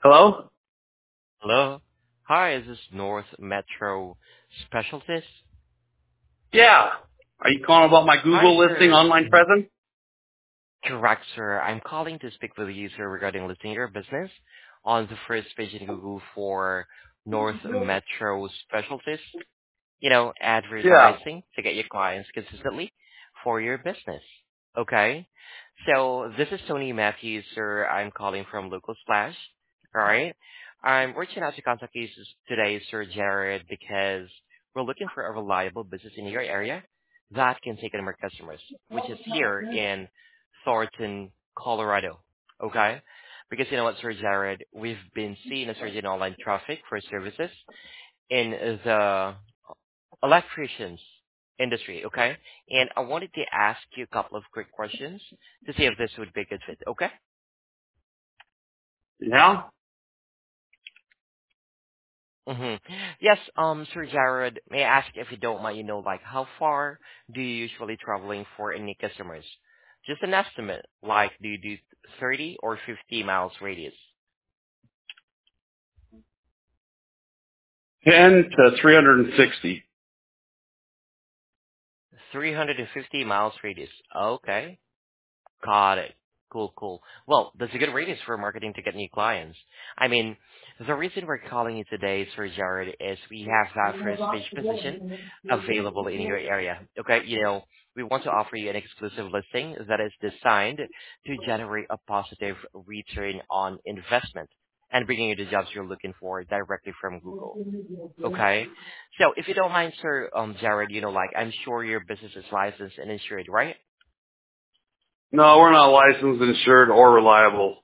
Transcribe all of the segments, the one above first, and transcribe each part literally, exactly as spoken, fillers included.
Hello? Hello. Hi, is this North Metro Specialist? Yeah. Are you calling about my Hi, Google listing sir. online Mhm. presence? Correct, sir. I'm calling to speak with you, sir, regarding listing your business on the first page in Google for North Metro Specialist. You know, Yeah. advertising to get your clients consistently for your business. Okay? So this is Tony Matthews, sir. I'm calling from Local Splash. All right? I'm reaching out to contact you s- today, Sir Jared, because we're looking for a reliable business in your area that can take in more customers, which is here in Thornton, Colorado. Okay? Because you know what, Sir Jared, we've been seeing a surge in online traffic for services in the electricians industry, okay? And I wanted to ask you a couple of quick questions to see if this would be a good fit, okay? Yeah? Mm-hmm. Yes, um, Sir Jared, may I ask if you don't mind, you know, like how far do you usually traveling for any customers? Just an estimate, like do you do thirty or fifty miles radius? ten to three hundred sixty. three hundred fifty miles radius. Okay. Got it. Cool, cool. Well, that's a good radius for marketing to get new clients. I mean, the reason we're calling you today, Sir Jared, is we have that first page position available in your area. Okay, you know, we want to offer you an exclusive listing that is designed to generate a positive return on investment and bringing you the jobs you're looking for directly from Google. Okay, so if you don't mind, Sir um, Jared, you know, like I'm sure your business is licensed and insured, right? No, we're not licensed, insured, or reliable.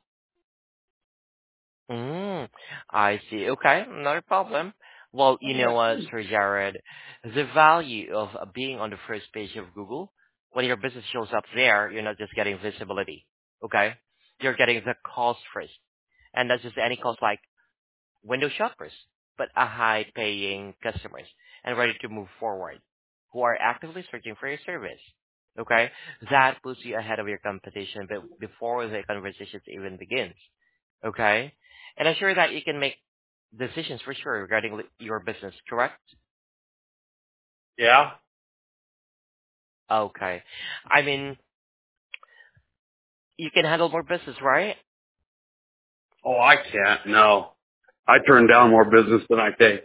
Mm, I see. Okay, not a problem. Well, you know what, Sir Jared, the value of uh, being on the first page of Google, when your business shows up there, you're not just getting visibility, okay? You're getting the calls first. And not just any calls like window shoppers, but a high-paying customers and ready to move forward who are actively searching for your service. Okay? That puts you ahead of your competition but before the conversation even begins. Okay? And I'm sure that you can make decisions for sure regarding li- your business, correct? Yeah? Okay. I mean, you can handle more business, right? Oh, I can't. No. I turn down more business than I take.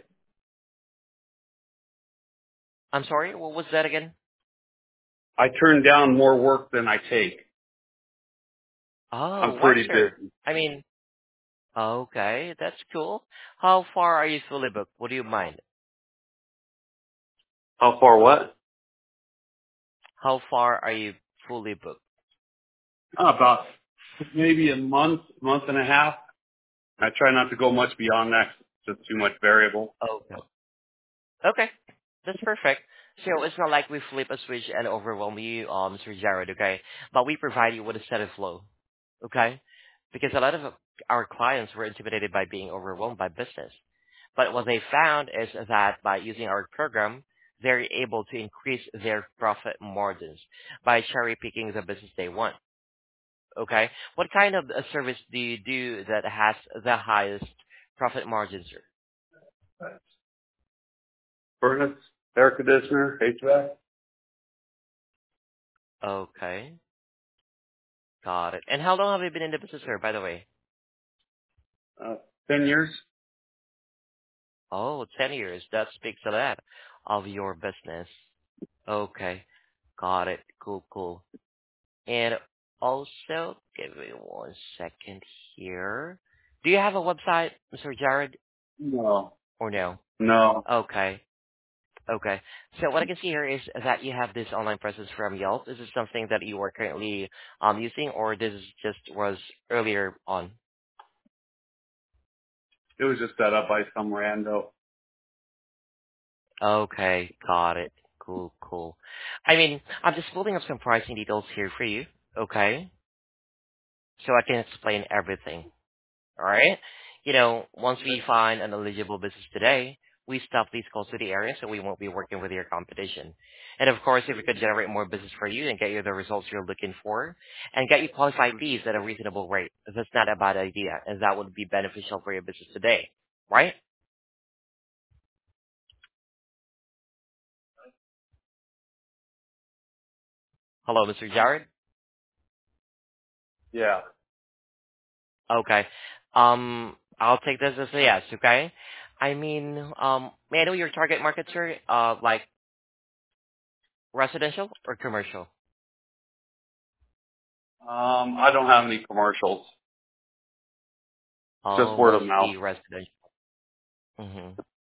I'm sorry, what was that again? I turn down more work than I take. Oh, I'm why, pretty sir? busy. I mean, okay, that's cool. How far are you fully booked? What do you mind? How far what? How far are you fully booked? Oh, about maybe a month, month and a half. I try not to go much beyond that. It's just too much variable. Okay. Okay. That's perfect. So it's not like we flip a switch and overwhelm you, um, Mister Jared, okay? But we provide you with a steady flow, okay? Because a lot of our clients were intimidated by being overwhelmed by business. But what they found is that by using our program, they're able to increase their profit margins by cherry picking the business they want. Okay. What kind of a service do you do that has the highest profit margins, sir? Furnace, air conditioner, H V A C. Okay. Got it. And how long have you been in the business, sir, by the way? Uh, ten years. Oh, ten years. That speaks a lot of your business. Okay. Got it. Cool, cool. And also, give me one second here. Do you have a website, Mister Jared, No. or no? No. Okay. Okay. So what I can see here is that you have this online presence from Yelp. Is this something that you are currently um using, or this is just was earlier on? It was just set up by some rando. Okay, got it. Cool, cool. I mean, I'm just pulling up some pricing details here for you, okay? So I can explain everything. All right? You know, once we find an eligible business today, we stop these calls to the area so we won't be working with your competition. And of course, if we could generate more business for you and get you the results you're looking for and get you qualified leads at a reasonable rate, that's not a bad idea, and that would be beneficial for your business today, right? Hello, Mister Jared? Yeah. Okay. Um, I'll take this as a yes, okay? I mean, um, may I know your target market, sir? Uh, like residential or commercial? Um, I don't have any commercials. It's just Oh, word of mouth. mostly residential. Mm-hmm.